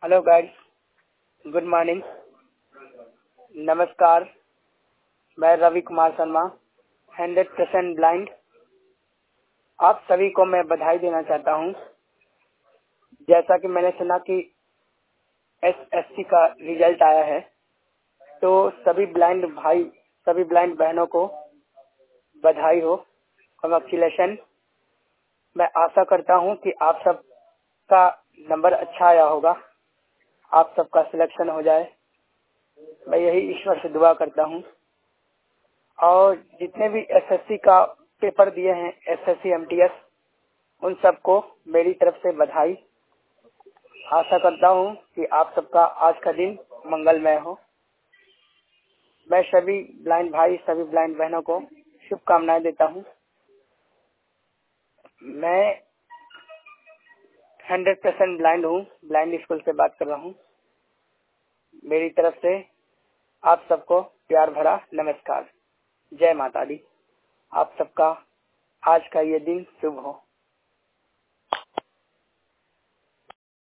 Hello guys, good morning, नमस्कार। मैं Ravi Kumar Sharma, 100% blind. आप सभी को मैं बधाई देना चाहता हूं। जैसा कि मैंने सुना कि एसएससी का रिजल्ट आया है, तो सभी ब्लाइंड भाई, सभी ब्लाइंड बहनों को बधाई हो, कांग्रेचुलेशन। मैं आशा करता हूं कि आप सबका नंबर अच्छा आया होगा, आप सबका सिलेक्शन हो जाए। मैं यही ईश्वर से दुआ करता हूं। और जितने भी एसएससी का पेपर दिए हैं, एसएससी एमटीएस, उन सबको मेरी तरफ से बधाई। आशा करता हूं कि आप सबका आज का दिन मंगलमय हो। मैं सभी ब्लाइंड भाई, सभी ब्लाइंड बहनों को शुभकामनाएं देता हूं। मैं 100% ब्लाइंड हूं, ब्लाइंड स्कूल से बात कर रहा हूं। मेरी तरफ से आप सबको प्यार भरा नमस्कार। जय माता दी। आप सबका आज का ये दिन शुभ हो।